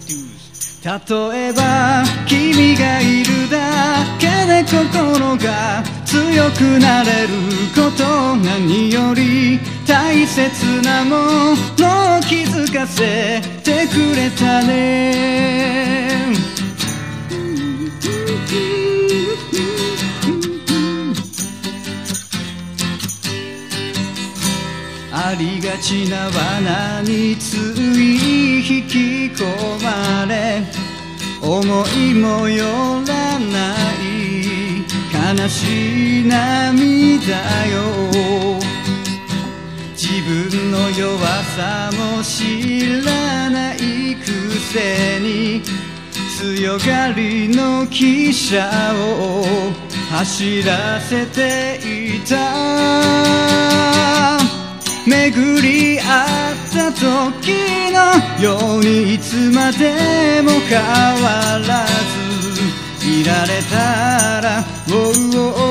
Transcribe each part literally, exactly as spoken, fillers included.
例えば君がいるだけで心が強くなれること、何より大切なものを気づかせてくれたね。ありがちな罠につい引き込まれ、思いもよらない悲しい涙よ。自分の弱さも知らないくせに強がりの汽車を走らせていた。巡り合った時のようにいつまでも変わらずいられたら、おうお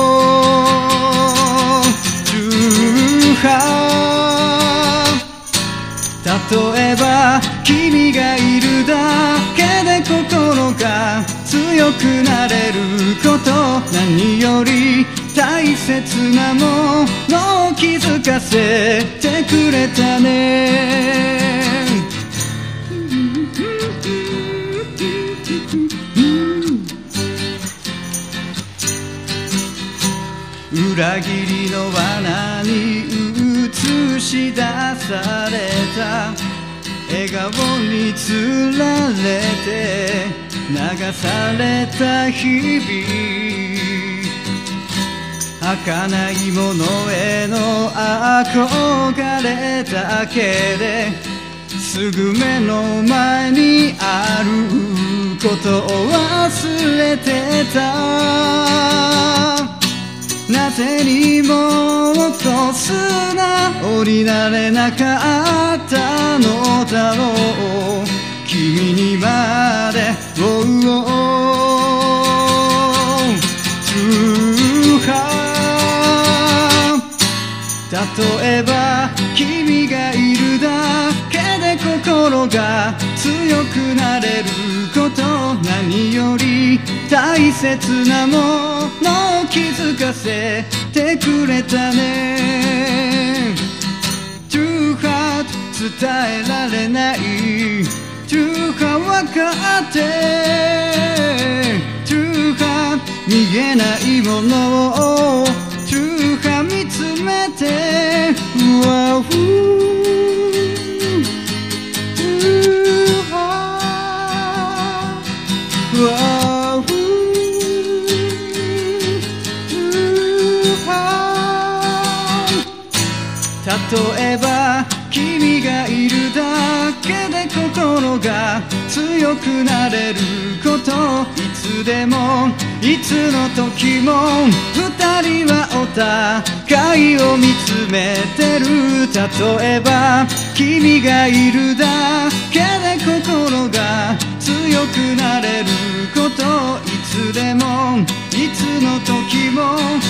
う重例えば君がいるだけで心が強くなれること、何より大切なものを気づかせてくれたね。裏切りの罠に映し出された笑顔につられて流された日々、儚いものへの憧れだけですぐ目の前にあることを忘れてた。なぜにもっと素直になれなかったのだろう、君にまでおうおう重例えば君がいるだけで心が強くなれること、何より大切なものを気づかせてくれたね。 Too hard 伝えられない Too hard 分かって Too hard 見えないものを Too hard 見つめて Wow Too hard Wow例えば君がいるだけで心が強くなれること、いつでもいつの時も二人はお互いを見つめてる。例えば君がいるだけで心が強くなれること、いつでもいつの時も